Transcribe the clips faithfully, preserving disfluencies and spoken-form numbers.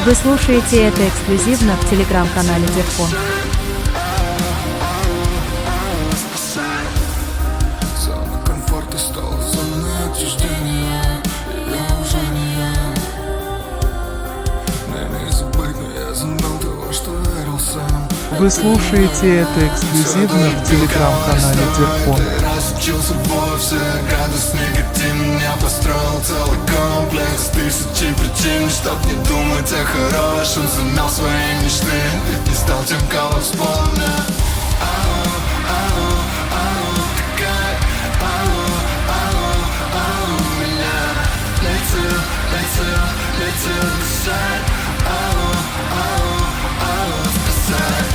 Вы слушаете это эксклюзивно в телеграм-канале Деркон. Зона комфорта стала зоной отчуждения. Я уже не я. Мне не забыть, но я забыл того, что верил сам. Вы слушаете это эксклюзивно в телеграм-канале Деркон. Разучился вовсе, радость негативно. Я построил целый комплекс тысячи причин, чтоб не думать о хорошем. Замял свои мечты, ведь не стал тем, кого вспомню. Ау, ау, ау, такая, ау, ау, ау, меня летел, летел, летел дышать. Ау, ау, ау, спасать.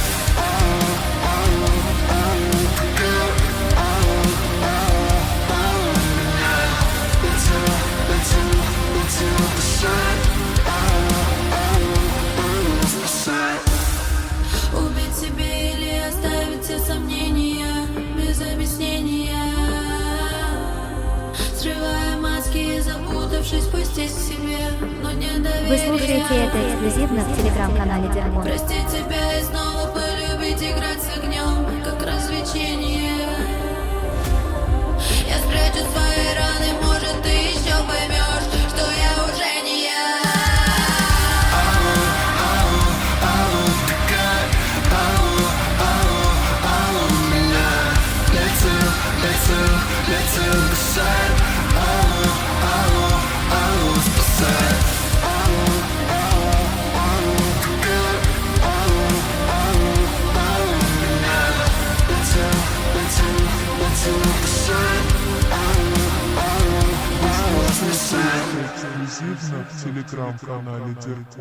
Убить себе или оставить все сомнения без объяснения, срывая маски и запутавшись, пустить к себе, но не доверия. Вы слушаете это эксклюзивно в телеграм-канале Деркон. Простить себя и снова полюбить, играть с огнем, как развлечение. Я спрячу свои раны, может, ты еще поймешь, что я уже не я. Летел дышать, ау, ау, ау, спасать. Ау, ау, ау, такая, ау, ау, ау, меня. Летел, летел, летел дышать, ау, ау, ау, спасать. Эксклюзивно в телеграм-канале Деркон.